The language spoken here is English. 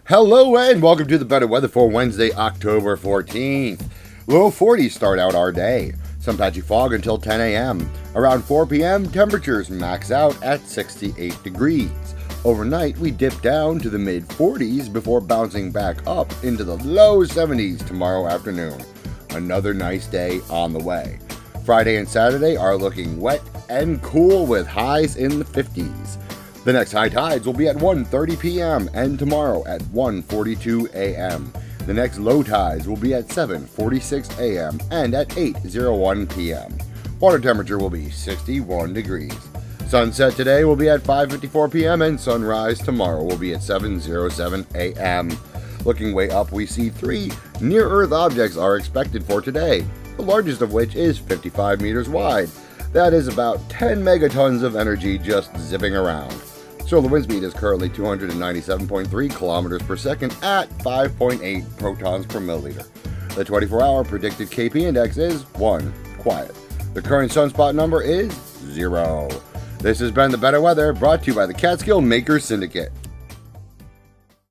Hello and welcome to the Better Weather for Wednesday, October 14th. Low 40s start out our day. Some patchy fog until 10 a.m. Around 4 p.m., temperatures max out at 68 degrees. Overnight, we dip down to the mid 40s before bouncing back up into the low 70s tomorrow afternoon. Another nice day on the way. Friday and Saturday are looking wet and cool with highs in the 50s. The next high tides will be at 1:30 p.m. and tomorrow at 1:42 a.m. The next low tides will be at 7:46 a.m. and at 8:01 p.m. Water temperature will be 61 degrees. Sunset today will be at 5:54 p.m. and sunrise tomorrow will be at 7:07 a.m. Looking way up, we see 3 near-Earth objects are expected for today, the largest of which is 55 meters wide. That is about 10 megatons of energy just zipping around. Solar wind speed is currently 297.3 kilometers per second at 5.8 protons per milliliter. The 24-hour predicted KP index is 1, quiet. The current sunspot number is 0. This has been the Better Weather, brought to you by the Catskill Makers Syndicate.